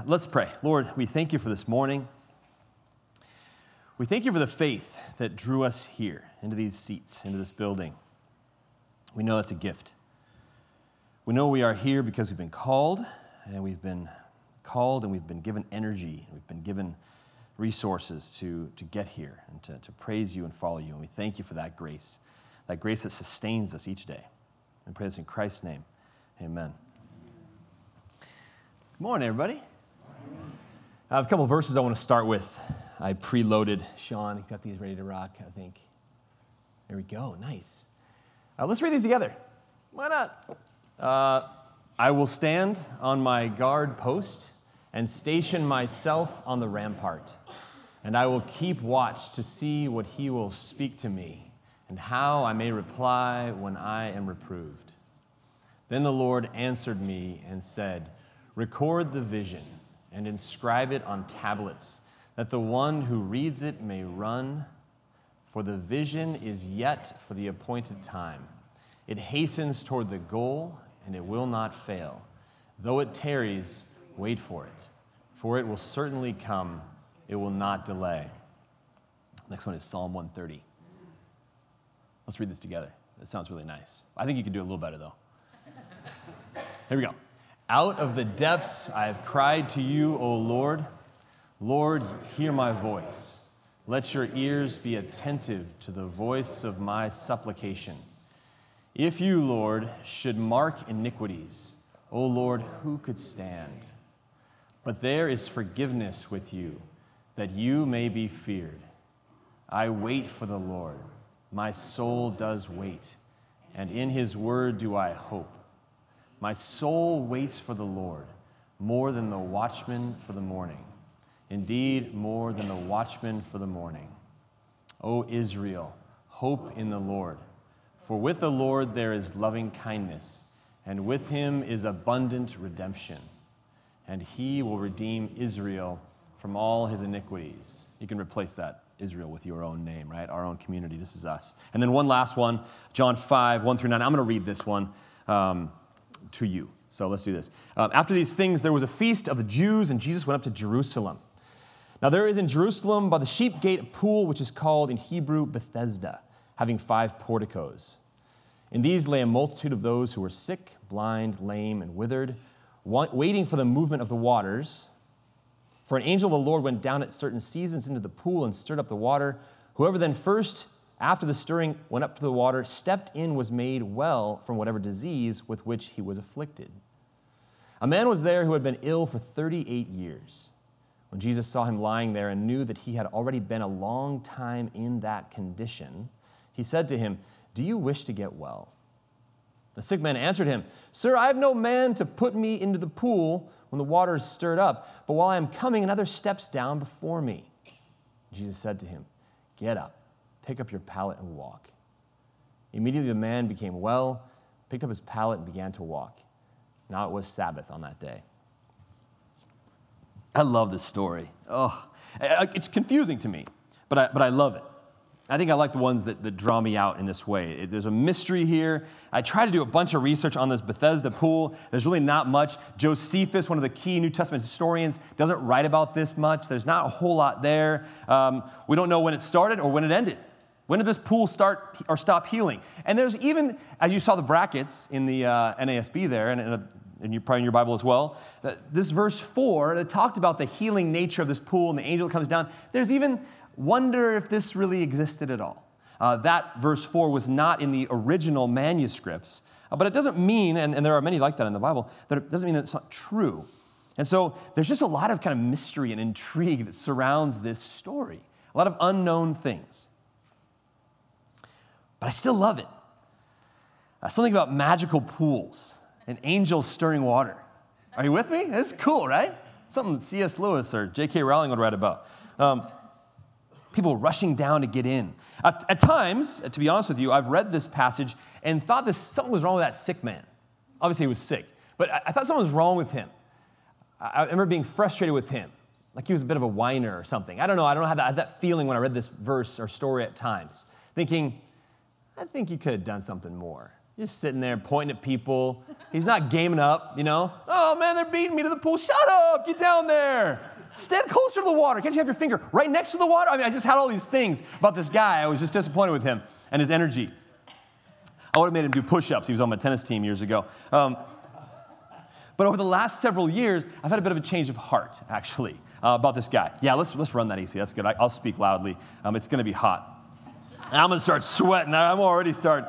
Let's pray. Lord, we thank you for this morning. We thank you for the faith that drew us here, into these seats, into this building. We know it's a gift. We know we are here because we've been called, and we've been given energy, and we've been given resources to get here and to praise you and follow you. And we thank you for that grace that sustains us each day. And pray this in Christ's name. Amen. Good morning, everybody. I have a couple of verses I want to start with. I preloaded. Sean got these ready to rock, I think. There we go. Nice. Let's read these together. Why not? I will stand on my guard post and station myself on the rampart, and I will keep watch to see what he will speak to me and how I may reply when I am reproved. Then the Lord answered me and said, record the vision and inscribe it on tablets, that the one who reads it may run. For the vision is yet for the appointed time. It hastens toward the goal, and it will not fail. Though it tarries, wait for it, for it will certainly come. It will not delay. Next one is Psalm 130. Let's read this together. That sounds really nice. I think you could do it a little better, though. Here we go. Out of the depths I have cried to you, O Lord. Lord, hear my voice. Let your ears be attentive to the voice of my supplication. If you, Lord, should mark iniquities, O Lord, who could stand? But there is forgiveness with you, that you may be feared. I wait for the Lord. My soul does wait, and in his word do I hope. My soul waits for the Lord, more than the watchman for the morning. Indeed, more than the watchman for the morning. O Israel, hope in the Lord. For with the Lord there is loving kindness, and with him is abundant redemption. And he will redeem Israel from all his iniquities. You can replace that Israel with your own name, right? Our own community. This is us. And then one last one, John 5, 1 through 9. I'm going to read this one to you. So let's do this. After these things, there was a feast of the Jews, and Jesus went up to Jerusalem. Now there is in Jerusalem by the sheep gate a pool which is called in Hebrew Bethesda, having 5 porticos. In these lay a multitude of those who were sick, blind, lame, and withered, waiting for the movement of the waters. For an angel of the Lord went down at certain seasons into the pool and stirred up the water. Whoever then first, after the stirring, went up to the water, stepped in, was made well from whatever disease with which he was afflicted. A man was there who had been ill for 38 years. When Jesus saw him lying there and knew that he had already been a long time in that condition, he said to him, do you wish to get well? The sick man answered him, Sir, I have no man to put me into the pool when the water is stirred up, but while I am coming, another steps down before me. Jesus said to him, get up, pick up your pallet and walk. Immediately the man became well, picked up his pallet and began to walk. Now it was Sabbath on that day. I love this story. Oh, it's confusing to me, but I love it. I think I like the ones that draw me out in this way. There's a mystery here. I tried to do a bunch of research on this Bethesda pool. There's really not much. Josephus, one of the key New Testament historians, doesn't write about this much. There's not a whole lot there. We don't know when it started or when it ended. When did this pool start or stop healing? And there's even, as you saw the brackets in the NASB there, and you're probably in your Bible as well, this verse 4 that talked about the healing nature of this pool and the angel that comes down. There's even wonder if this really existed at all. That verse 4 was not in the original manuscripts, but it doesn't mean, and there are many like that in the Bible, that it doesn't mean that it's not true. And so there's just a lot of kind of mystery and intrigue that surrounds this story, a lot of unknown things. But I still love it. Something about magical pools and angels stirring water. Are you with me? It's cool, right? Something C.S. Lewis or J.K. Rowling would write about. People rushing down to get in. At times, to be honest with you, I've read this passage and thought something was wrong with that sick man. Obviously, he was sick, but I thought something was wrong with him. I remember being frustrated with him, like he was a bit of a whiner or something. I don't know. I had that feeling when I read this verse or story at times, thinking, I think he could have done something more. Just sitting there pointing at people. He's not gaming up, you know. Oh, man, they're beating me to the pool. Shut up. Get down there. Stand closer to the water. Can't you have your finger right next to the water? I mean, I just had all these things about this guy. I was just disappointed with him and his energy. I would have made him do push-ups. He was on my tennis team years ago. But over the last several years, I've had a bit of a change of heart, actually, about this guy. Yeah, let's run that easy. That's good. I'll speak loudly. It's going to be hot. And I'm going to start sweating. I'm already starting.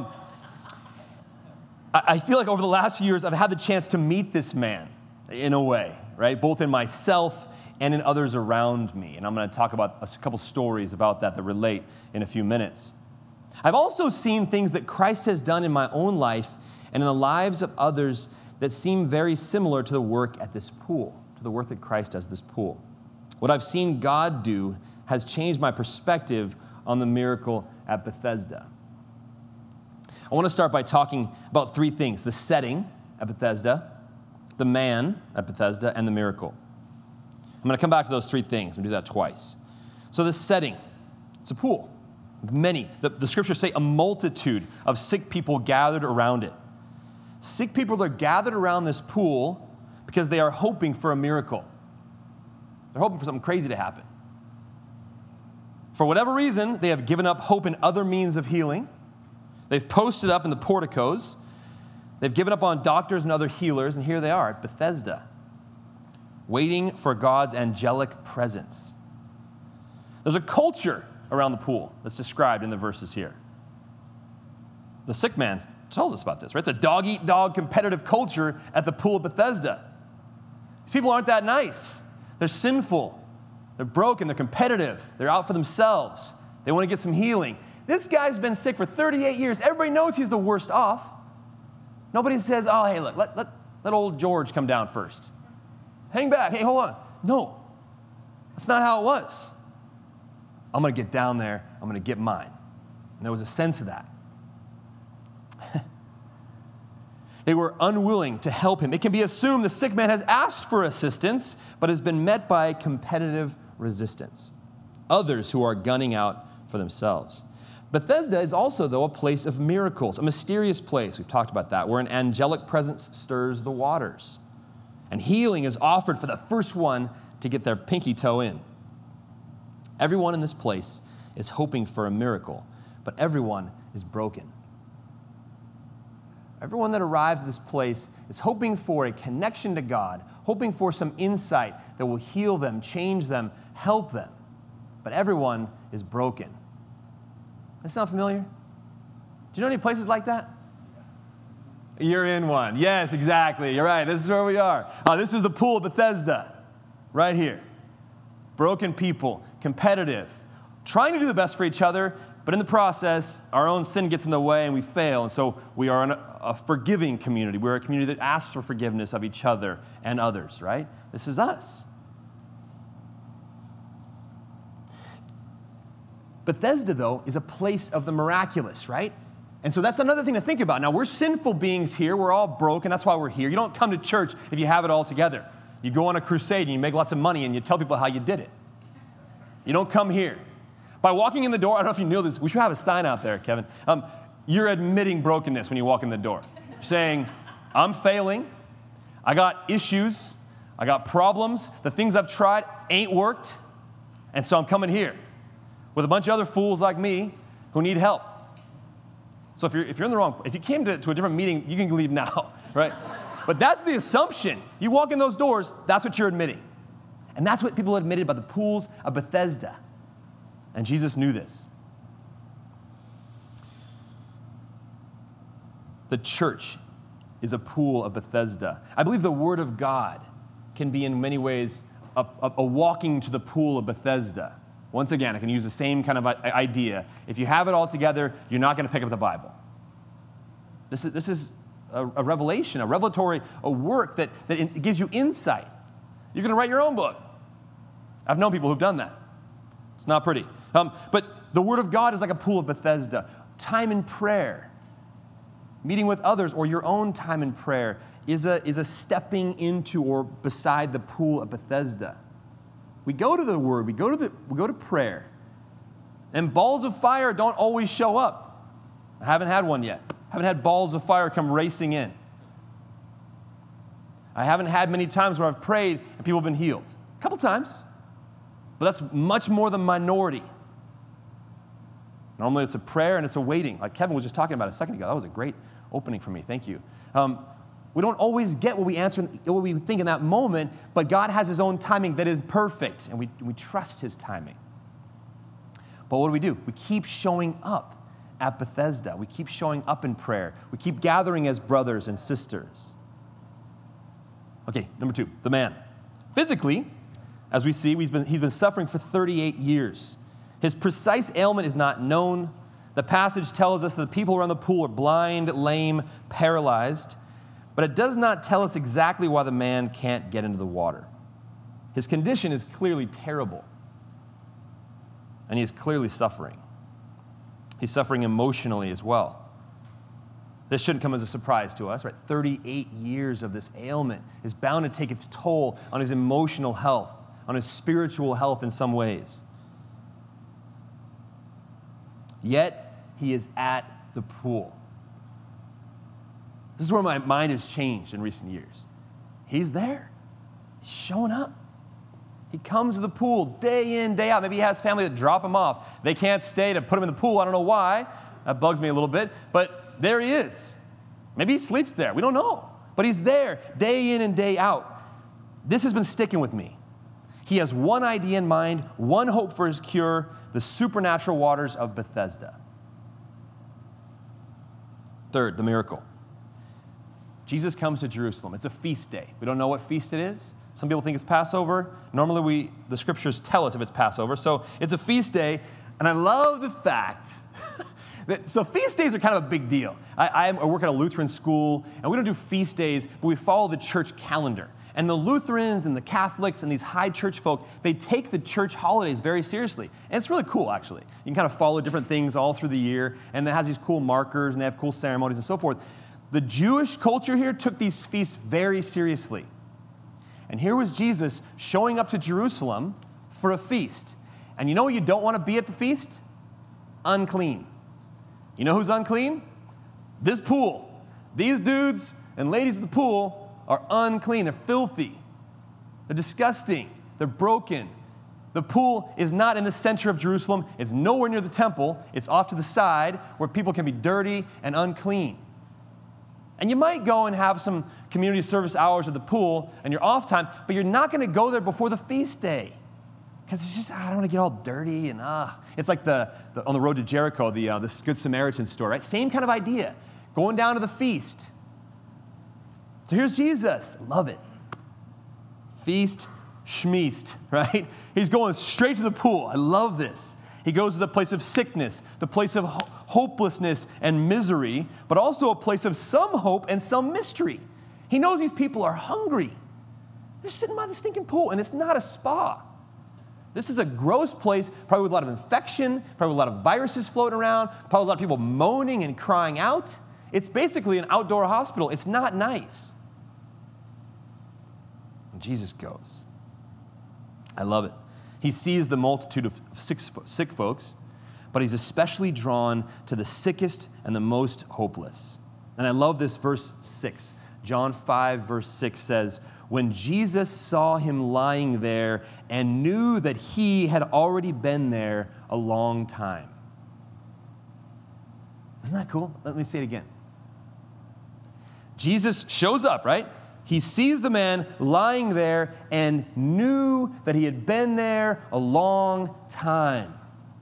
I feel like over the last few years, I've had the chance to meet this man in a way, right? Both in myself and in others around me. And I'm going to talk about a couple stories about that relate in a few minutes. I've also seen things that Christ has done in my own life and in the lives of others that seem very similar to the work at this pool, to the work that Christ does at this pool. What I've seen God do has changed my perspective on the miracle at Bethesda. I want to start by talking about three things: the setting at Bethesda, the man at Bethesda, and the miracle. I'm going to come back to those three things and do that twice. So the setting, it's a pool. Many, the scriptures say a multitude of sick people gathered around it. Sick people are gathered around this pool because they are hoping for a miracle. They're hoping for something crazy to happen. For whatever reason, they have given up hope in other means of healing. They've posted up in the porticos. They've given up on doctors and other healers, and here they are at Bethesda, waiting for God's angelic presence. There's a culture around the pool that's described in the verses here. The sick man tells us about this, right? It's a dog-eat-dog competitive culture at the pool of Bethesda. These people aren't that nice. They're sinful. They're broken. They're competitive. They're out for themselves. They want to get some healing. This guy's been sick for 38 years. Everybody knows he's the worst off. Nobody says, oh, hey, look, let old George come down first. Hang back. Hey, hold on. No, that's not how it was. I'm going to get down there. I'm going to get mine. And there was a sense of that. They were unwilling to help him. It can be assumed the sick man has asked for assistance, but has been met by competitive resistance. Others who are gunning out for themselves. Bethesda is also, though, a place of miracles, a mysterious place, we've talked about that, where an angelic presence stirs the waters. And healing is offered for the first one to get their pinky toe in. Everyone in this place is hoping for a miracle, but everyone is broken. Everyone that arrives at this place is hoping for a connection to God, hoping for some insight that will heal them, change them, help them. But everyone is broken. Does that sound familiar? Do you know any places like that? You're in one. Yes, exactly. You're right. This is where we are. This is the pool of Bethesda, right here. Broken people, competitive, trying to do the best for each other, but in the process, our own sin gets in the way and we fail. And so we are a forgiving community. We're a community that asks for forgiveness of each other and others, right? This is us. Bethesda, though, is a place of the miraculous, right? And so that's another thing to think about. Now, we're sinful beings here. We're all broken. That's why we're here. You don't come to church if you have it all together. You go on a crusade and you make lots of money and you tell people how you did it. You don't come here. By walking in the door, I don't know if you knew this. We should have a sign out there, Kevin. You're admitting brokenness when you walk in the door. You're saying, I'm failing. I got issues. I got problems. The things I've tried ain't worked. And so I'm coming here with a bunch of other fools like me who need help. So if you're in the wrong, if you came to a different meeting, you can leave now, right? But that's the assumption. You walk in those doors, that's what you're admitting. And that's what people admitted by the pools of Bethesda. And Jesus knew this. The church is a pool of Bethesda. I believe the Word of God can be in many ways a walking to the pool of Bethesda. Once again, I can use the same kind of idea. If you have it all together, you're not going to pick up the Bible. This is a revelation, a revelatory, a work that gives you insight. You're going to write your own book. I've known people who've done that. It's not pretty. But the Word of God is like a pool of Bethesda. Time in prayer, meeting with others, or your own time in prayer is a stepping into or beside the pool of Bethesda. We go to the Word, we go to prayer, and balls of fire don't always show up. I haven't had one yet. Haven't had balls of fire come racing in. I haven't had many times where I've prayed and people have been healed. A couple times. But that's much more the minority. Normally it's a prayer and it's a waiting. Like Kevin was just talking about a second ago. That was a great opening for me. Thank you. We don't always get what we think in that moment, but God has his own timing that is perfect, and we trust his timing. But what do? We keep showing up at Bethesda. We keep showing up in prayer. We keep gathering as brothers and sisters. Okay, number 2, the man. Physically, as we see, he's been suffering for 38 years. His precise ailment is not known. The passage tells us that the people around the pool are blind, lame, paralyzed, but it does not tell us exactly why the man can't get into the water. His condition is clearly terrible, and he is clearly suffering. He's suffering emotionally as well. This shouldn't come as a surprise to us, right? 38 years of this ailment is bound to take its toll on his emotional health, on his spiritual health in some ways. Yet, he is at the pool. This is where my mind has changed in recent years. He's there. He's showing up. He comes to the pool day in, day out. Maybe he has family that drop him off. They can't stay to put him in the pool. I don't know why. That bugs me a little bit. But there he is. Maybe he sleeps there. We don't know. But he's there day in and day out. This has been sticking with me. He has one idea in mind, one hope for his cure, the supernatural waters of Bethesda. Third, the miracle. Jesus comes to Jerusalem. It's a feast day. We don't know what feast it is. Some people think it's Passover. Normally, the scriptures tell us if it's Passover. So it's a feast day, and I love the fact so feast days are kind of a big deal. I work at a Lutheran school, and we don't do feast days, but we follow the church calendar. And the Lutherans and the Catholics and these high church folk, they take the church holidays very seriously. And it's really cool, actually. You can kind of follow different things all through the year, and it has these cool markers, and they have cool ceremonies and so forth. The Jewish culture here took these feasts very seriously. And here was Jesus showing up to Jerusalem for a feast. And you know what you don't want to be at the feast? Unclean. You know who's unclean? This pool. These dudes and ladies at the pool are unclean. They're filthy. They're disgusting. They're broken. The pool is not in the center of Jerusalem. It's nowhere near the temple. It's off to the side where people can be dirty and unclean. And you might go and have some community service hours at the pool and your off time, but you're not going to go there before the feast day. Because it's just, I don't want to get all dirty and It's like on the road to Jericho, the Good Samaritan story, right? Same kind of idea. Going down to the feast. So here's Jesus. I love it. Feast, schmeast, right? He's going straight to the pool. I love this. He goes to the place of sickness, the place of hopelessness and misery, but also a place of some hope and some mystery. He knows these people are hungry. They're sitting by the stinking pool, and it's not a spa. This is a gross place, probably with a lot of infection, probably with a lot of viruses floating around, probably a lot of people moaning and crying out. It's basically an outdoor hospital. It's not nice. And Jesus goes. I love it. He sees the multitude of sick folks, but he's especially drawn to the sickest and the most hopeless. And I love this verse 6. John 5, verse 6 says, when Jesus saw him lying there and knew that he had already been there a long time. Isn't that cool? Let me say it again. Jesus shows up, right? He sees the man lying there and knew that he had been there a long time.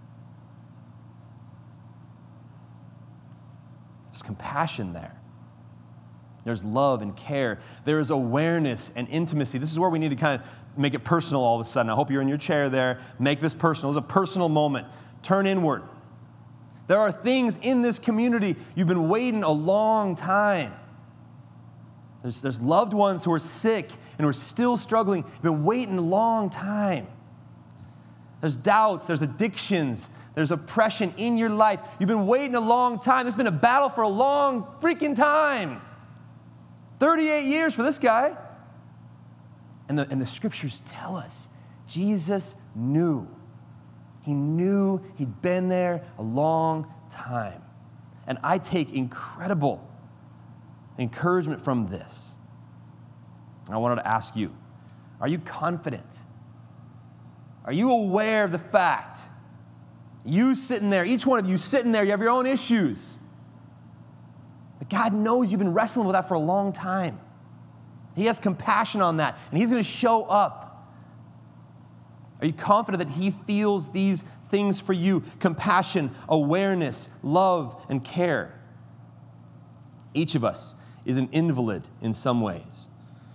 There's compassion there. There's love and care. There is awareness and intimacy. This is where we need to kind of make it personal all of a sudden. I hope you're in your chair there. Make this personal. It's a personal moment. Turn inward. There are things in this community you've been waiting a long time. There's loved ones who are sick and who are still struggling. You've been waiting a long time. There's doubts. There's addictions. There's oppression in your life. You've been waiting a long time. There's been a battle for a long freaking time. 38 years for this guy. And the scriptures tell us Jesus knew. He knew he'd been there a long time. And I take incredible encouragement from this. I wanted to ask you, are you confident? Are you aware of the fact, you sitting there, each one of you sitting there, you have your own issues. But God knows you've been wrestling with that for a long time. He has compassion on that, and He's going to show up. Are you confident that He feels these things for you? Compassion, awareness, love, and care. Each of us is an invalid in some ways.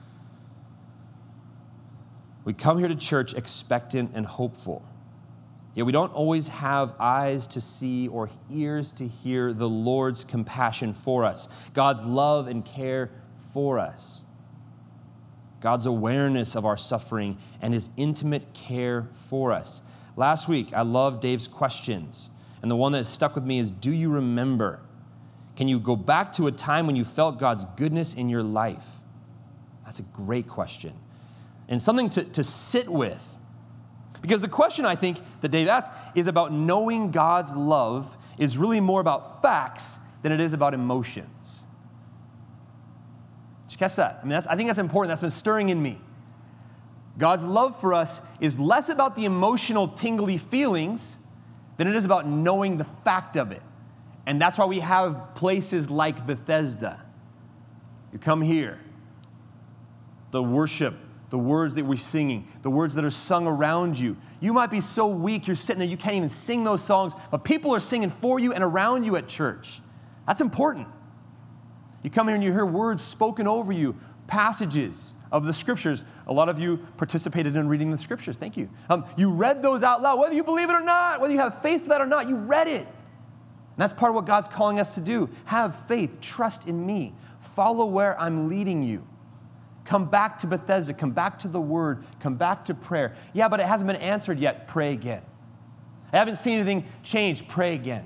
We come here to church expectant and hopeful. Yet we don't always have eyes to see or ears to hear the Lord's compassion for us, God's love and care for us, God's awareness of our suffering and His intimate care for us. Last week, I loved Dave's questions, and the one that stuck with me is, do you remember? Can you go back to a time when you felt God's goodness in your life? That's a great question, and something to sit with. Because the question, I think, that Dave asked is about knowing God's love is really more about facts than it is about emotions. Did you catch that? I think that's important. That's been stirring in me. God's love for us is less about the emotional, tingly feelings than it is about knowing the fact of it. And that's why we have places like Bethesda. You come here, the worship, the words that we're singing, the words that are sung around you. You might be so weak, you're sitting there, you can't even sing those songs, but people are singing for you and around you at church. That's important. You come here and you hear words spoken over you, passages of the Scriptures. A lot of you participated in reading the Scriptures. Thank you. You read those out loud, whether you believe it or not, whether you have faith for that or not, you read it. And that's part of what God's calling us to do. Have faith, trust in me, follow where I'm leading you. Come back to Bethesda, come back to the Word, come back to prayer. Yeah, but it hasn't been answered yet. Pray again. I haven't seen anything change. Pray again.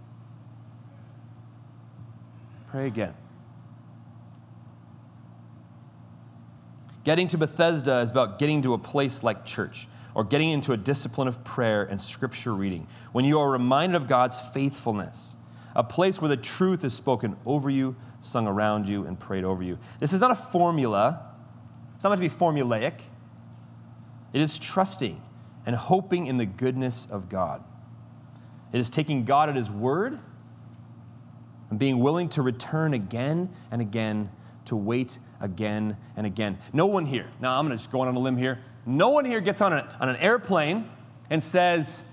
Pray again. Getting to Bethesda is about getting to a place like church, or getting into a discipline of prayer and Scripture reading, when you are reminded of God's faithfulness, a place where the truth is spoken over you, sung around you, and prayed over you. This is not a formula. It's not meant to be formulaic. It is trusting and hoping in the goodness of God. It is taking God at His word and being willing to return again and again, to wait again and again. No one here, now I'm going to just go on a limb here, no one here gets on an airplane and says,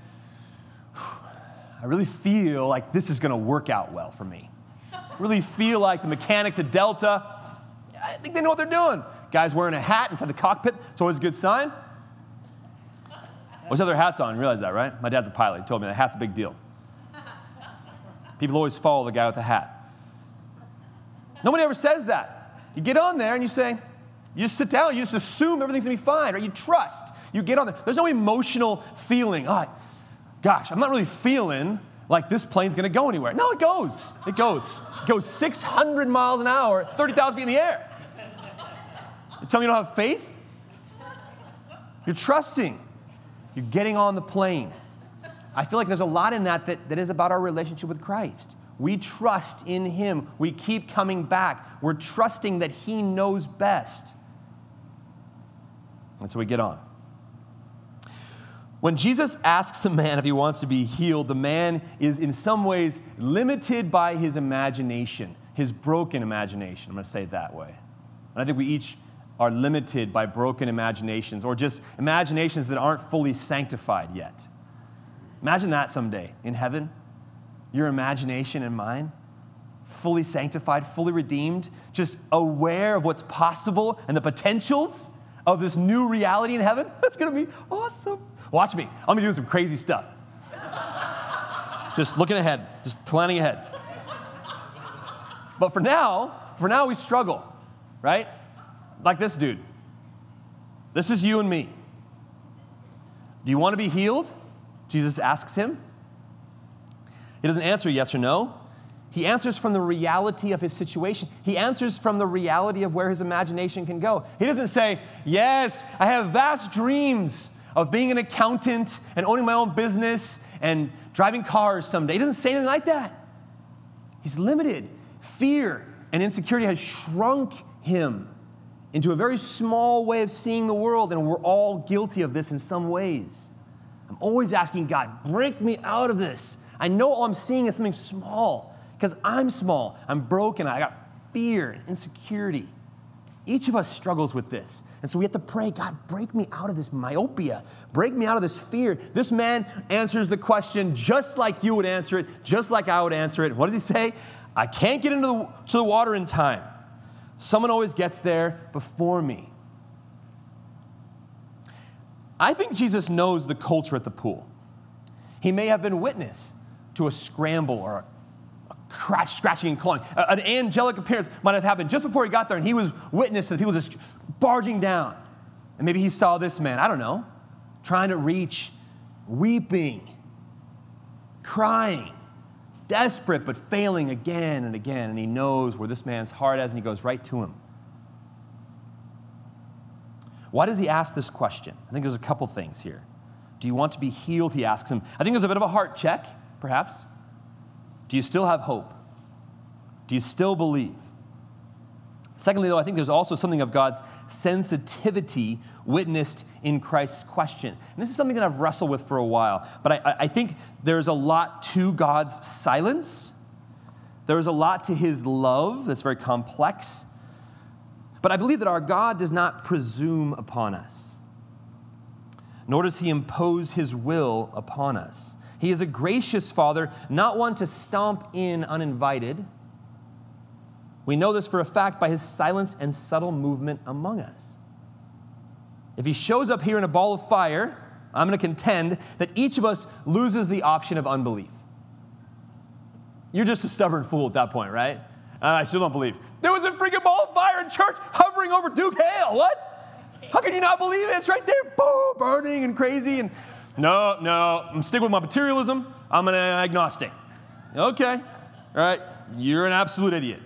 I really feel like this is going to work out well for me. I really feel like the mechanics at Delta, I think they know what they're doing. Guy's wearing a hat inside the cockpit. It's always a good sign. What's other hats on? You realize that, right? My dad's a pilot. He told me the hat's a big deal. People always follow the guy with the hat. Nobody ever says that. You get on there and you say, you just sit down, you just assume everything's going to be fine, right? You trust. You get on there. There's no emotional feeling. Oh, gosh, I'm not really feeling like this plane's going to go anywhere. No, it goes. It goes. It goes 600 miles an hour, 30,000 feet in the air. You tell me you don't have faith? You're trusting. You're getting on the plane. I feel like there's a lot in that is about our relationship with Christ. We trust in Him. We keep coming back. We're trusting that He knows best. And so we get on. When Jesus asks the man if he wants to be healed, the man is in some ways limited by his imagination, his broken imagination. I'm going to say it that way. And I think we each are limited by broken imaginations, or just imaginations that aren't fully sanctified yet. Imagine that someday in heaven, your imagination and mine, fully sanctified, fully redeemed, just aware of what's possible and the potentials of this new reality in heaven. That's going to be awesome. Watch me. I'm going to do some crazy stuff. Just looking ahead, just planning ahead. But for now we struggle, right? Like this dude. This is you and me. Do you want to be healed? Jesus asks him. He doesn't answer yes or no. He answers from the reality of his situation. He answers from the reality of where his imagination can go. He doesn't say, yes, I have vast dreams of being an accountant and owning my own business and driving cars someday. He doesn't say anything like that. He's limited. Fear and insecurity has shrunk him into a very small way of seeing the world, and we're all guilty of this in some ways. I'm always asking God, break me out of this. I know all I'm seeing is something small because I'm small. I'm broken. I got fear and insecurity. Each of us struggles with this. And so we have to pray, God, break me out of this myopia. Break me out of this fear. This man answers the question just like you would answer it, just like I would answer it. What does he say? I can't get into the water in time. Someone always gets there before me. I think Jesus knows the culture at the pool. He may have been witness to a scramble or a scratching and clawing. An angelic appearance might have happened just before he got there, and he was witness to the people just barging down. And maybe he saw this man, I don't know, trying to reach, weeping, crying, desperate but failing again and again. And he knows where this man's heart is, and he goes right to him. Why does he ask this question? I think there's a couple things here. Do you want to be healed? He asks him. I think there's a bit of a heart check, perhaps. Do you still have hope? Do you still believe? Secondly, though, I think there's also something of God's sensitivity witnessed in Christ's question. And this is something that I've wrestled with for a while. But I think there's a lot to God's silence. There's a lot to his love that's very complex. But I believe that our God does not presume upon us, nor does he impose his will upon us. He is a gracious Father, not one to stomp in uninvited. We know this for a fact by his silence and subtle movement among us. If he shows up here in a ball of fire, I'm going to contend that each of us loses the option of unbelief. You're just a stubborn fool at that point, right? I still don't believe. There was a freaking ball of fire in church hovering over Duke Hale. What? How can you not believe it? It's right there, boom, burning and crazy. And no, I'm sticking with my materialism. I'm an agnostic. Okay, all right, you're an absolute idiot.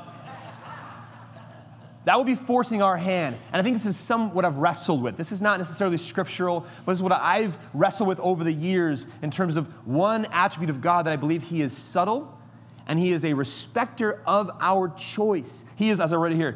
That would be forcing our hand. And I think this is what I've wrestled with. This is not necessarily scriptural, but this is what I've wrestled with over the years in terms of one attribute of God that I believe he is subtle, and he is a respecter of our choice. He is, as I read it here,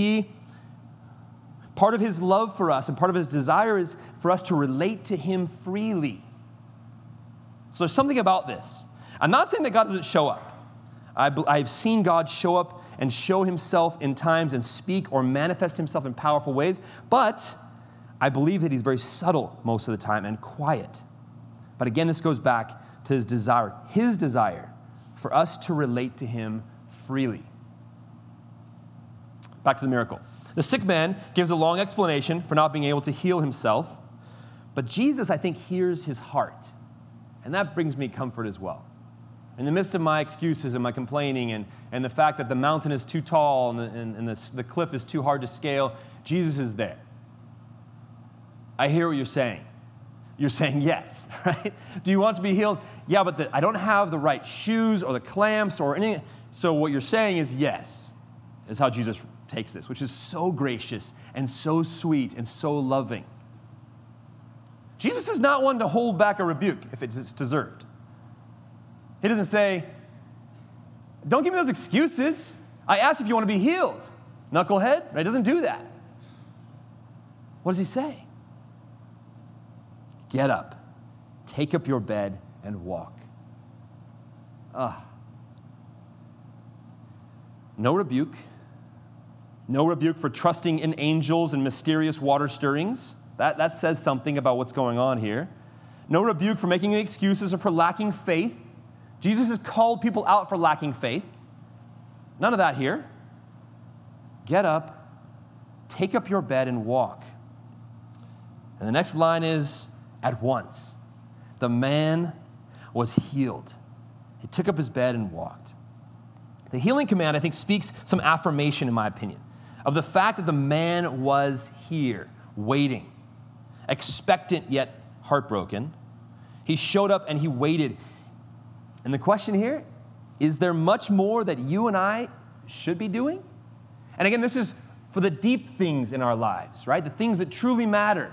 part of his love for us and part of his desire is for us to relate to him freely. So there's something about this. I'm not saying that God doesn't show up. I've seen God show up and show himself in times and speak or manifest himself in powerful ways, but I believe that he's very subtle most of the time and quiet. But again, this goes back to his desire for us to relate to him freely. Back to the miracle. The sick man gives a long explanation for not being able to heal himself, but Jesus, I think, hears his heart, and that brings me comfort as well. In the midst of my excuses and my complaining and the fact that the mountain is too tall and the cliff is too hard to scale, Jesus is there. I hear what you're saying. You're saying yes, right? Do you want to be healed? Yeah, but I don't have the right shoes or the clamps or anything. So what you're saying is yes, is how Jesus takes this, which is so gracious and so sweet and so loving. Jesus is not one to hold back a rebuke if it's deserved. He doesn't say, don't give me those excuses. I asked if you want to be healed. Knucklehead, right? He doesn't do that. What does he say? Get up, take up your bed, and walk. No rebuke. No rebuke for trusting in angels and mysterious water stirrings. That says something about what's going on here. No rebuke for making excuses or for lacking faith. Jesus has called people out for lacking faith. None of that here. Get up, take up your bed, and walk. And the next line is, at once, the man was healed. He took up his bed and walked. The healing command, I think, speaks some affirmation, in my opinion, of the fact that the man was here, waiting, expectant yet heartbroken. He showed up and he waited. And the question here, is there much more that you and I should be doing? And again, this is for the deep things in our lives, right? The things that truly matter.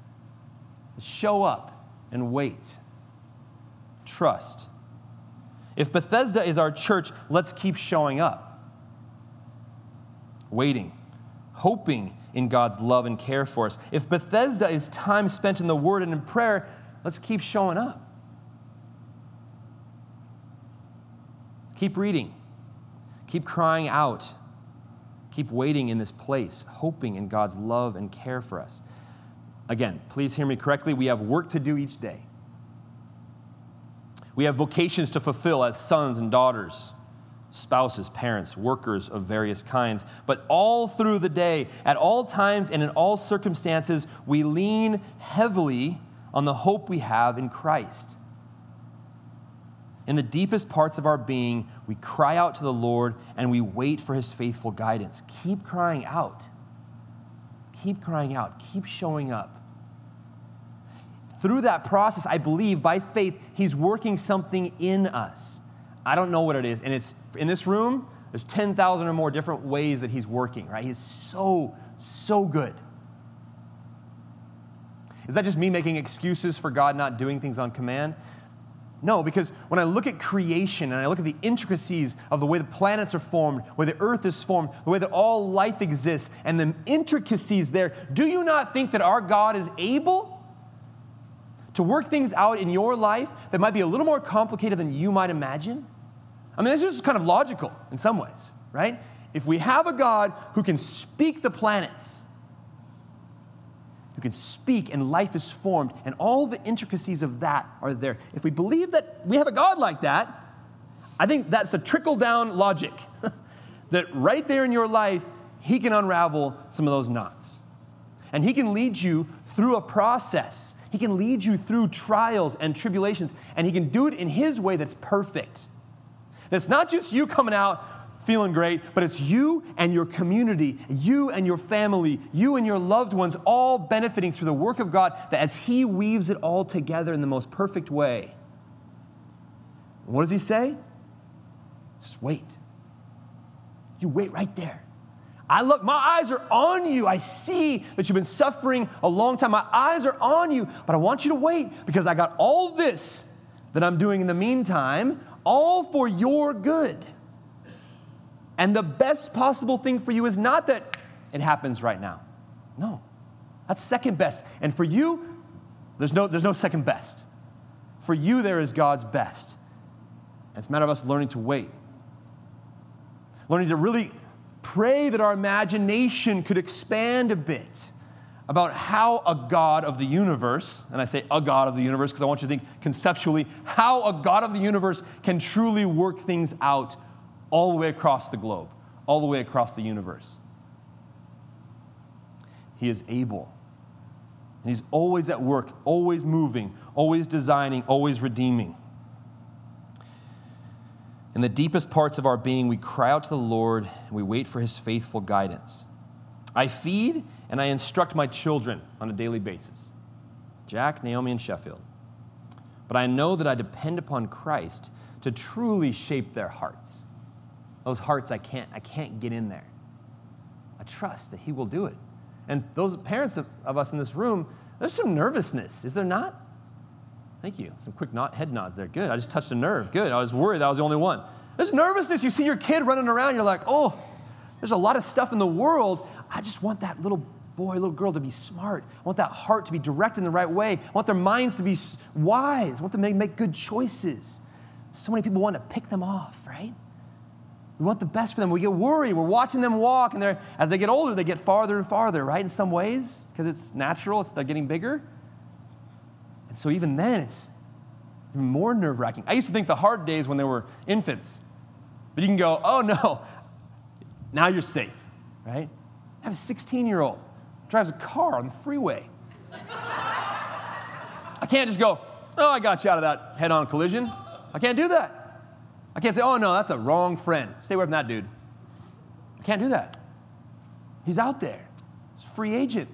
Show up and wait. Trust. If Bethesda is our church, let's keep showing up. Waiting, hoping in God's love and care for us. If Bethesda is time spent in the Word and in prayer, let's keep showing up. Keep reading. Keep crying out. Keep waiting in this place, hoping in God's love and care for us. Again, please hear me correctly. We have work to do each day. We have vocations to fulfill as sons and daughters, spouses, parents, workers of various kinds. But all through the day, at all times and in all circumstances, we lean heavily on the hope we have in Christ. In the deepest parts of our being, we cry out to the Lord and we wait for his faithful guidance. Keep crying out. Keep crying out. Keep showing up. Through that process, I believe, by faith, he's working something in us. I don't know what it is. And it's in this room, there's 10,000 or more different ways that he's working, right? He's so good. Is that just me making excuses for God not doing things on command? No, because when I look at creation and I look at the intricacies of the way the planets are formed, the way the earth is formed, the way that all life exists, and the intricacies there, do you not think that our God is able to work things out in your life that might be a little more complicated than you might imagine? I mean, this is just kind of logical in some ways, right? If we have a God who can speak the planets, who can speak and life is formed, and all the intricacies of that are there. If we believe that we have a God like that, I think that's a trickle-down logic. That right there in your life, he can unravel some of those knots. And he can lead you through a process. He can lead you through trials and tribulations, and he can do it in his way that's perfect. That's not just you coming out feeling great, but it's you and your community, you and your family, you and your loved ones all benefiting through the work of God, that as he weaves it all together in the most perfect way. What does he say? Just wait. You wait right there. My eyes are on you. I see that you've been suffering a long time. My eyes are on you, but I want you to wait because I got all this that I'm doing in the meantime, all for your good. And the best possible thing for you is not that it happens right now. No, that's second best. And for you, there's no second best. For you, there is God's best. And it's a matter of us learning to wait. Learning to really pray that our imagination could expand a bit about how a God of the universe, and I say a God of the universe because I want you to think conceptually, how a God of the universe can truly work things out all the way across the globe, all the way across the universe. He is able. And he's always at work, always moving, always designing, always redeeming. In the deepest parts of our being, we cry out to the Lord and we wait for his faithful guidance. I feed and I instruct my children on a daily basis. Jack, Naomi, and Sheffield. But I know that I depend upon Christ to truly shape their hearts. Those hearts, I can't get in there. I trust that he will do it. And those parents of us in this room, there's some nervousness, is there not? Thank you. Some quick head nods there. Good. I just touched a nerve. Good. I was worried I was the only one. There's nervousness. You see your kid running around. You're like, oh, there's a lot of stuff in the world. I just want that little boy, little girl to be smart. I want that heart to be directed in the right way. I want their minds to be wise. I want them to make good choices. So many people want to pick them off, right? We want the best for them. We get worried. We're watching them walk, and as they get older, they get farther and farther, right, in some ways, because it's natural. They're getting bigger. And so even then, it's even more nerve-wracking. I used to think the hard days when they were infants. But you can go, oh, no, now you're safe, right? I have a 16-year-old drives a car on the freeway. I can't just go, oh, I got you out of that head-on collision. I can't do that. I can't say, oh, no, that's a wrong friend. Stay away from that dude. I can't do that. He's out there. He's a free agent.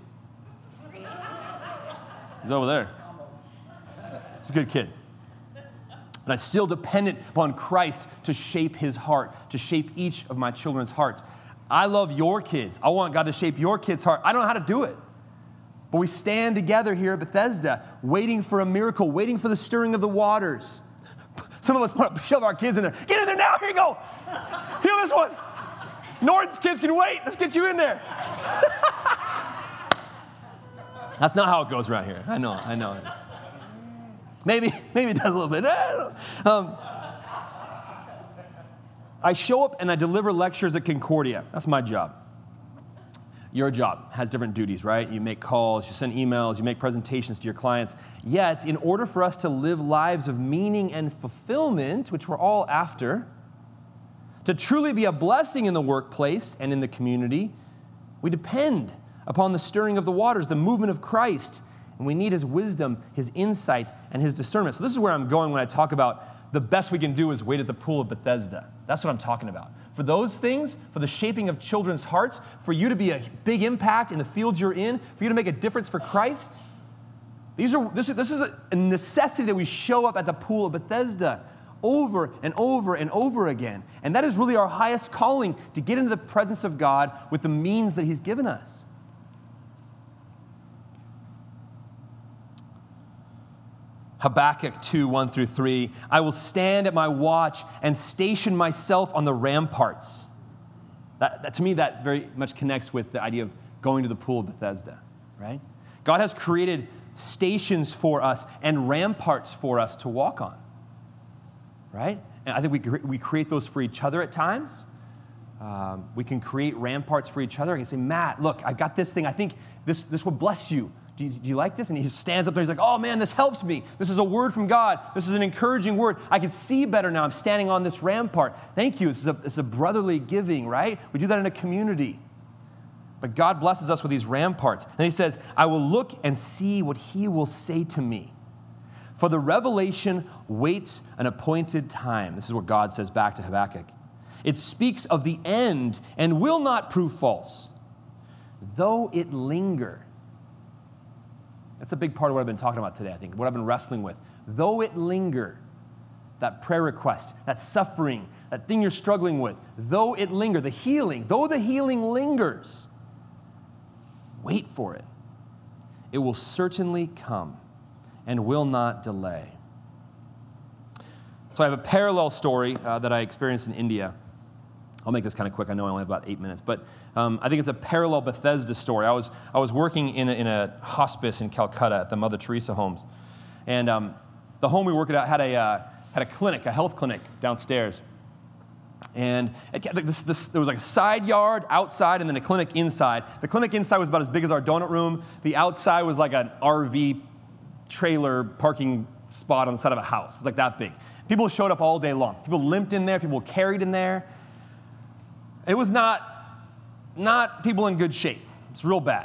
He's over there. He's a good kid. But I'm still dependent upon Christ to shape his heart, to shape each of my children's hearts. I love your kids. I want God to shape your kids' heart. I don't know how to do it. But we stand together here at Bethesda, waiting for a miracle, waiting for the stirring of the waters, Some of us want to shove our kids in there. Get in there now. Here you go. Heal this one. Norton's kids can wait. Let's get you in there. That's not how it goes around here. I know. Maybe it does a little bit. I show up and I deliver lectures at Concordia. That's my job. Your job has different duties, right? You make calls, you send emails, you make presentations to your clients. Yet, in order for us to live lives of meaning and fulfillment, which we're all after, to truly be a blessing in the workplace and in the community, we depend upon the stirring of the waters, the movement of Christ, and we need his wisdom, his insight, and his discernment. So this is where I'm going when I talk about the best we can do is wait at the pool of Bethesda. That's what I'm talking about. For those things, for the shaping of children's hearts, for you to be a big impact in the fields you're in, for you to make a difference for Christ, this is a necessity that we show up at the pool of Bethesda over and over and over again. And that is really our highest calling, to get into the presence of God with the means that he's given us. Habakkuk 2, 1 through 3, I will stand at my watch and station myself on the ramparts. That to me, that very much connects with the idea of going to the pool of Bethesda, right? God has created stations for us and ramparts for us to walk on, right? And I think we create those for each other at times. We can create ramparts for each other. I can say, Matt, look, I've got this thing. I think this will bless you. Do you like this? And he stands up there. He's like, oh, man, this helps me. This is a word from God. This is an encouraging word. I can see better now. I'm standing on this rampart. Thank you. It's a brotherly giving, right? We do that in a community. But God blesses us with these ramparts. And he says, I will look and see what he will say to me. For the revelation waits an appointed time. This is what God says back to Habakkuk. It speaks of the end and will not prove false, though it linger. That's a big part of what I've been talking about today, I think, what I've been wrestling with. Though it linger, that prayer request, that suffering, that thing you're struggling with, though it linger, though the healing lingers, wait for it. It will certainly come and will not delay. So I have a parallel story that I experienced in India. I'll make this kind of quick. I know I only have about 8 minutes, but I think it's a parallel Bethesda story. I was working in a hospice in Calcutta at the Mother Teresa homes, and the home we worked at had a clinic, a health clinic downstairs, and there was like a side yard outside and then a clinic inside. The clinic inside was about as big as our donut room. The outside was like an RV trailer parking spot on the side of a house. It's like that big. People showed up all day long. People limped in there. People carried in there. It was not people in good shape. It's real bad.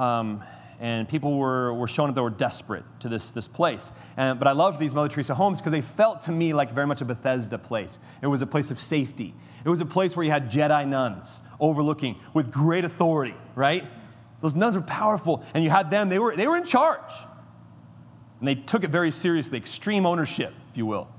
And people were showing up that were desperate to this place. But I loved these Mother Teresa homes because they felt to me like very much a Bethesda place. It was a place of safety. It was a place where you had Jedi nuns overlooking with great authority, right? Those nuns were powerful, and you had them. They were in charge. And they took it very seriously, extreme ownership, if you will.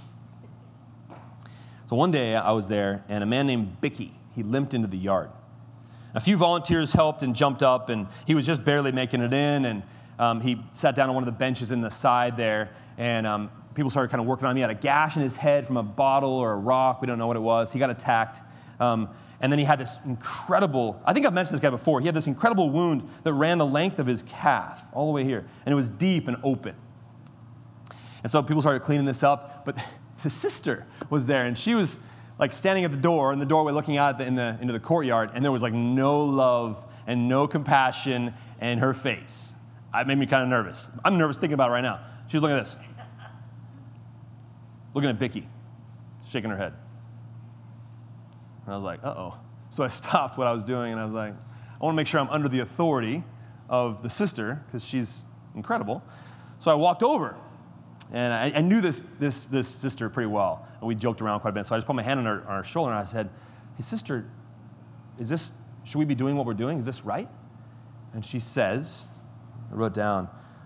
So one day I was there, and a man named Bicky, he limped into the yard. A few volunteers helped and jumped up, and he was just barely making it in, and he sat down on one of the benches in the side there, and people started kind of working on him. He had a gash in his head from a bottle or a rock. We don't know what it was. He got attacked. And then he had this incredible, I think I've mentioned this guy before, he had this incredible wound that ran the length of his calf, all the way here, and it was deep and open. And so people started cleaning this up, but his sister was there, and she was like standing at the door, in the doorway, looking out into the courtyard, and there was like no love and no compassion in her face. It made me kind of nervous. I'm nervous thinking about it right now. She was looking at this, looking at Bicky, shaking her head. And I was like, uh-oh. So I stopped what I was doing, and I was like, I want to make sure I'm under the authority of the sister, because she's incredible. So I walked over. And I knew this sister pretty well, and we joked around quite a bit. So I just put my hand on her shoulder, and I said, hey, sister, should we be doing what we're doing? Is this right? And she says, I wrote down,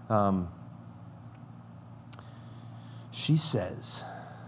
she says,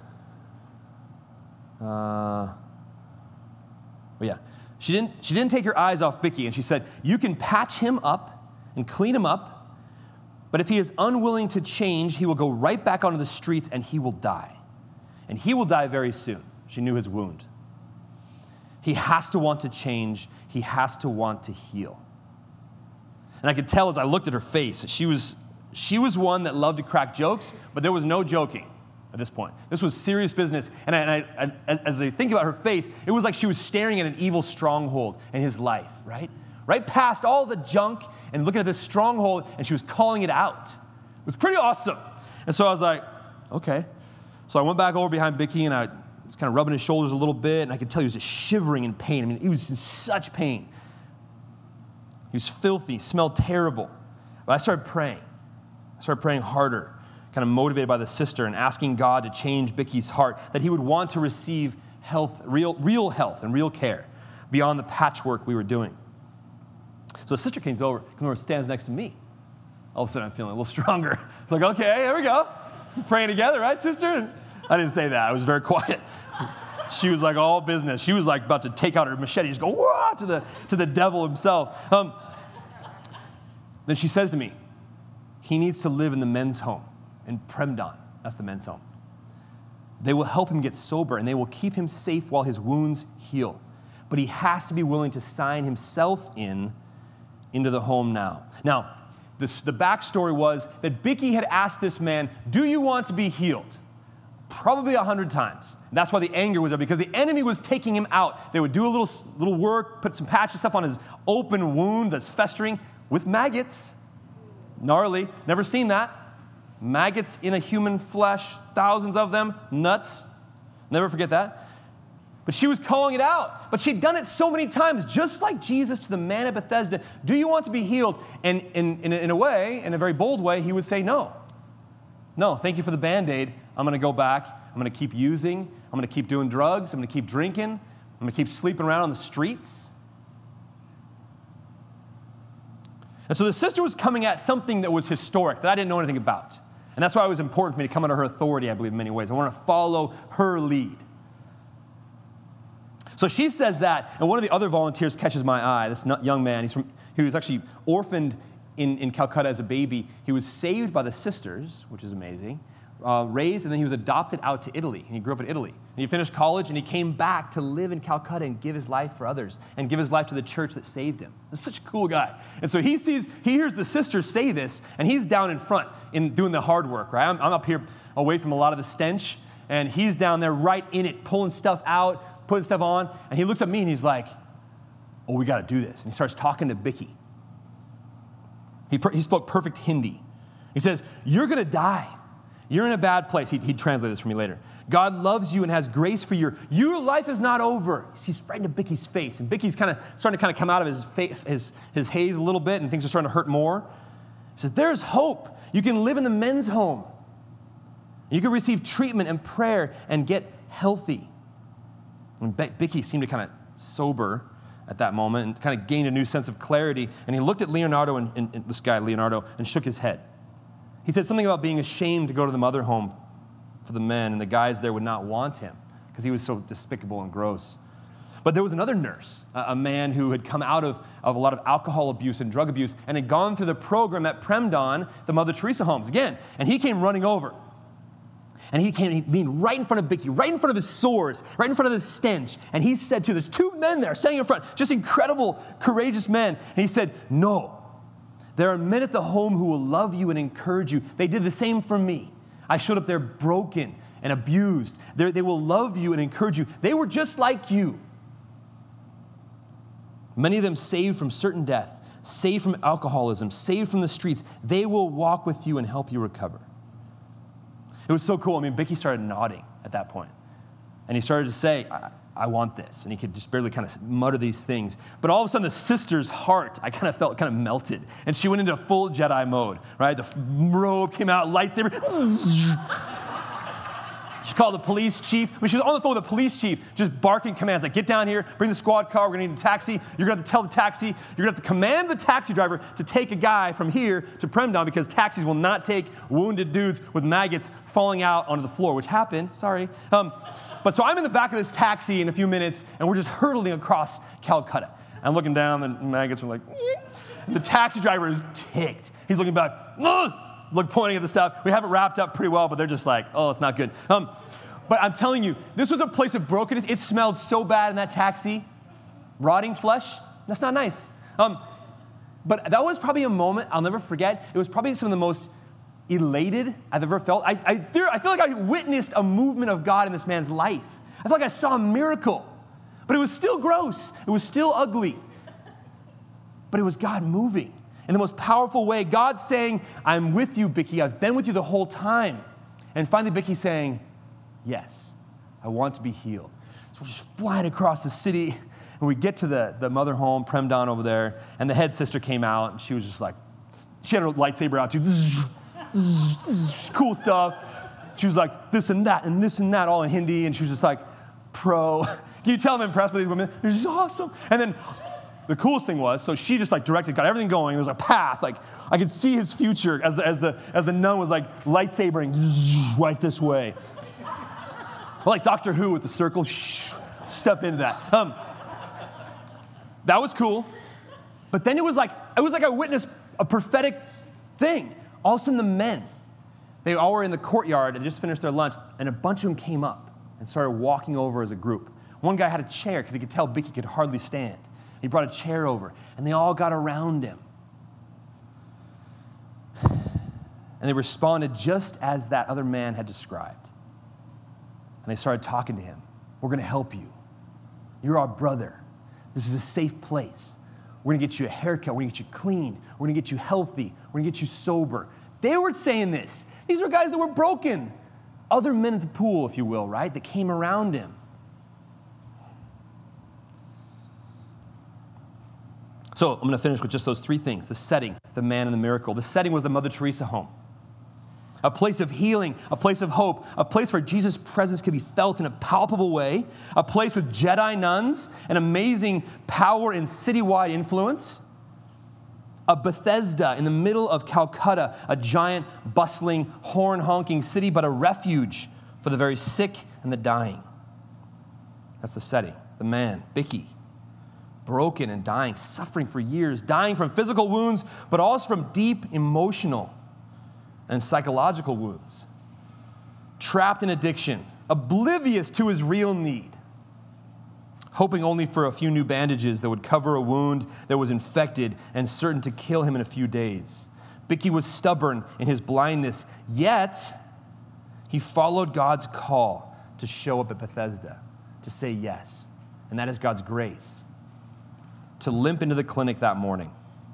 she didn't take her eyes off Bicky, and she said, you can patch him up and clean him up, but if he is unwilling to change, he will go right back onto the streets and he will die. and he will die very soon. She knew his wound. He has to want to change. He has to want to heal. And I could tell as I looked at her face, she was one that loved to crack jokes, but there was no joking at this point. This was serious business. And as I think about her face, it was like she was staring at an evil stronghold in his life, right? Right past all the junk and looking at this stronghold, and she was calling it out. It was pretty awesome. And so I was like, okay. So I went back over behind Bicky, and I was kind of rubbing his shoulders a little bit, and I could tell he was just shivering in pain. I mean, he was in such pain. He was filthy, smelled terrible. But I started praying. I started praying harder, kind of motivated by the sister and asking God to change Bicky's heart, that he would want to receive health, real health and real care beyond the patchwork we were doing. So the sister comes over and stands next to me. All of a sudden, I'm feeling a little stronger. It's like, okay, here we go. Praying together, right, sister? And I didn't say that. I was very quiet. She was like all business. She was like about to take out her machete, just go whoa, to the devil himself. Then she says to me, he needs to live in the men's home in Premdon. That's the men's home. They will help him get sober, and they will keep him safe while his wounds heal. But he has to be willing to sign himself into the home now. Now, the backstory was that Bicky had asked this man, do you want to be healed? Probably 100 times. And that's why the anger was there, because the enemy was taking him out. They would do a little work, put some patches stuff on his open wound that's festering with maggots. Gnarly. Never seen that. Maggots in a human flesh, thousands of them, nuts. Never forget that. But she was calling it out. But she'd done it so many times, just like Jesus to the man at Bethesda. Do you want to be healed? And in a way, in a very bold way, he would say no. No, thank you for the Band-Aid. I'm going to go back. I'm going to keep using. I'm going to keep doing drugs. I'm going to keep drinking. I'm going to keep sleeping around on the streets. And so the sister was coming at something that was historic, that I didn't know anything about. And that's why it was important for me to come under her authority, I believe, in many ways. I want to follow her lead. So she says that, and one of the other volunteers catches my eye, this young man. He was actually orphaned in Calcutta as a baby. He was saved by the sisters, which is amazing, raised, and then he was adopted out to Italy. And he grew up in Italy. And he finished college, and he came back to live in Calcutta and give his life for others and give his life to the church that saved him. He's such a cool guy. And so he hears the sisters say this, and he's down in front doing the hard work, right? I'm up here away from a lot of the stench, and he's down there right in it, pulling stuff out, putting stuff on, and he looks at me, and he's like, oh, we got to do this. And he starts talking to Bicky. He spoke perfect Hindi. He says, you're going to die. You're in a bad place. He'd translate this for me later. God loves you and has grace for you. Your life is not over. He's right into Bicky's face. And Bicky's starting to come out of his haze a little bit, and things are starting to hurt more. He says, there's hope. You can live in the men's home. You can receive treatment and prayer and get healthy. And Bicky seemed to kind of sober at that moment and kind of gained a new sense of clarity. And he looked at Leonardo, and this guy, Leonardo, and shook his head. He said something about being ashamed to go to the mother home for the men, and the guys there would not want him because he was so despicable and gross. But there was another nurse, a man who had come out of a lot of alcohol abuse and drug abuse and had gone through the program at Premdon, the Mother Teresa homes, again. And he came running over. And he leaned right in front of Bicky, right in front of his sores, right in front of his stench. And he said to, there's two men there standing in front, just incredible, courageous men. And he said, no, there are men at the home who will love you and encourage you. They did the same for me. I showed up there broken and abused. They will love you and encourage you. They were just like you. Many of them saved from certain death, saved from alcoholism, saved from the streets. They will walk with you and help you recover. It was so cool. I mean, Bicky started nodding at that point. And he started to say, I want this. And he could just barely kind of mutter these things. But all of a sudden, the sister's heart, I kind of felt kind of melted. And she went into full Jedi mode, right? The robe came out, lightsaber. She called the police chief. I mean, she was on the phone with the police chief, just barking commands like, get down here, bring the squad car, we're going to need a taxi. You're going to have to tell the taxi. You're going to have to command the taxi driver to take a guy from here to Premdon because taxis will not take wounded dudes with maggots falling out onto the floor, which happened. Sorry. But so I'm in the back of this taxi in a few minutes, and we're just hurtling across Calcutta. I'm looking down, and maggots are like, the taxi driver is ticked. He's looking back, pointing at the stuff. We have it wrapped up pretty well, but they're just like, oh, it's not good. But I'm telling you, this was a place of brokenness. It smelled so bad in that taxi. Rotting flesh. That's not nice. But that was probably a moment I'll never forget. It was probably some of the most elated I've ever felt. I feel like I witnessed a movement of God in this man's life. I feel like I saw a miracle. But it was still gross. It was still ugly. But it was God moving in the most powerful way. God saying, I'm with you, Bicky. I've been with you the whole time. And finally, Bicky saying, yes, I want to be healed. So we're just flying across the city. And we get to the mother home, Prem Don over there. And the head sister came out. And she was just like, she had her lightsaber out too. Cool stuff. She was like, this and that, all in Hindi. And she was just like, pro. Can you tell I'm impressed with these women? They're just awesome. And then the coolest thing was, so she just like directed, got everything going. There was a path. Like I could see his future as the nun was like lightsabering right this way. Like Doctor Who with the circle. Step into that. That was cool. But then it was like I witnessed a prophetic thing. All of a sudden the men, they all were in the courtyard and just finished their lunch, and a bunch of them came up and started walking over as a group. One guy had a chair because he could tell Bicky could hardly stand. He brought a chair over, and they all got around him. And they responded just as that other man had described. And they started talking to him. We're going to help you. You're our brother. This is a safe place. We're going to get you a haircut. We're going to get you clean. We're going to get you healthy. We're going to get you sober. They were saying this. These were guys that were broken. Other men at the pool, if you will, right, that came around him. So I'm going to finish with just those three things: the setting, the man, and the miracle. The setting was the Mother Teresa home. A place of healing, a place of hope, a place where Jesus' presence could be felt in a palpable way, a place with Jedi nuns, an amazing power and citywide influence, a Bethesda in the middle of Calcutta, a giant, bustling, horn-honking city, but a refuge for the very sick and the dying. That's the setting. The man, Bicky, broken and dying, suffering for years, dying from physical wounds, but also from deep emotional and psychological wounds. Trapped in addiction, oblivious to his real need, hoping only for a few new bandages that would cover a wound that was infected and certain to kill him in a few days. Bicky was stubborn in his blindness, yet he followed God's call to show up at Bethesda, to say yes, and that is God's grace. To limp into the clinic that morning.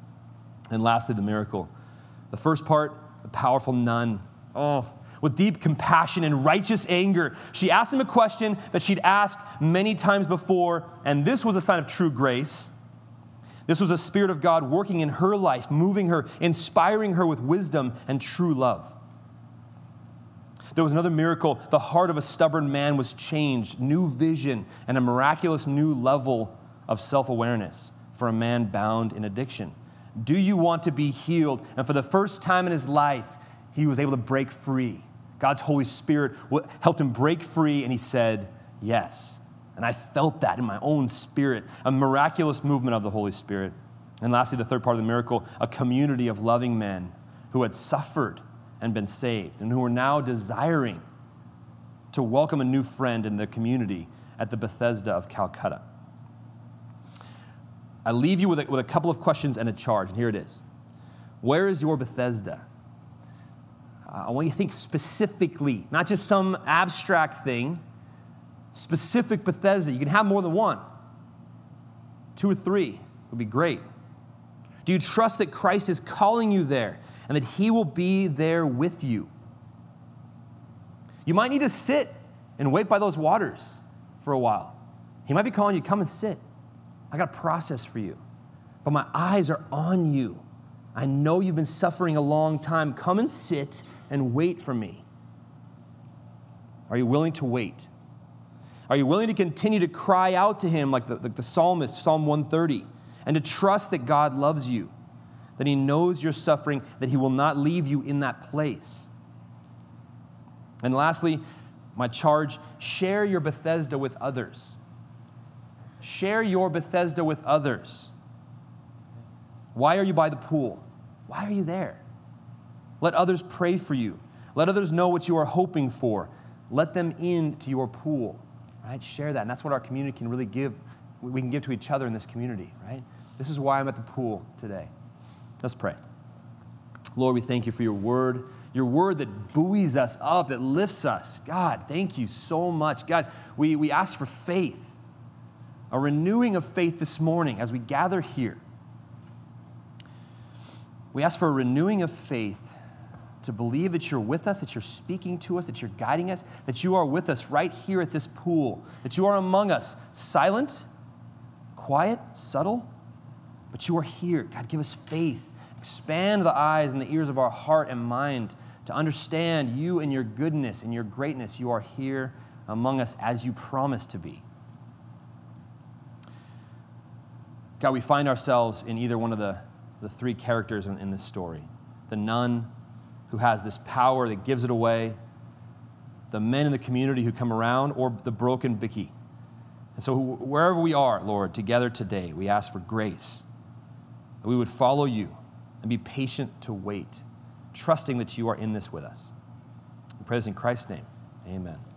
And lastly, the miracle. The first part, the powerful nun. With deep compassion and righteous anger, she asked him a question that she'd asked many times before, and this was a sign of true grace. This was a Spirit of God working in her life, moving her, inspiring her with wisdom and true love. There was another miracle. The heart of a stubborn man was changed, new vision, and a miraculous new level of self-awareness for a man bound in addiction. Do you want to be healed? And for the first time in his life, he was able to break free. God's Holy Spirit helped him break free, and he said, yes. And I felt that in my own spirit, a miraculous movement of the Holy Spirit. And lastly, the third part of the miracle, a community of loving men who had suffered and been saved, and who were now desiring to welcome a new friend in the community at the Bethesda of Calcutta. I leave you with a couple of questions and a charge, and here it is. Where is your Bethesda? I want you to think specifically, not just some abstract thing, specific Bethesda. You can have more than one. 2 or 3 would be great. Do you trust that Christ is calling you there and that he will be there with you? You might need to sit and wait by those waters for a while. He might be calling you, come and sit. I got a process for you. But my eyes are on you. I know you've been suffering a long time. Come and sit and wait for me. Are you willing to wait? Are you willing to continue to cry out to him like the psalmist, Psalm 130, and to trust that God loves you, that he knows your suffering, that he will not leave you in that place? And lastly, my charge, share your Bethesda with others. Share your Bethesda with others. Why are you by the pool? Why are you there? Let others pray for you. Let others know what you are hoping for. Let them into your pool, right? Share that. And that's what our community can really give. We can give to each other in this community, right? This is why I'm at the pool today. Let's pray. Lord, we thank you for your word that buoys us up, that lifts us. God, thank you so much. God, we ask for faith, a renewing of faith this morning as we gather here. We ask for a renewing of faith to believe that you're with us, that you're speaking to us, that you're guiding us, that you are with us right here at this pool, that you are among us, silent, quiet, subtle, but you are here. God, give us faith. Expand the eyes and the ears of our heart and mind to understand you and your goodness and your greatness. You are here among us as you promised to be. God, we find ourselves in either one of the three characters in this story. The nun who has this power that gives it away, the men in the community who come around, or the broken Vicky. And so wherever we are, Lord, together today, we ask for grace, that we would follow you and be patient to wait, trusting that you are in this with us. We pray this in Christ's name. Amen.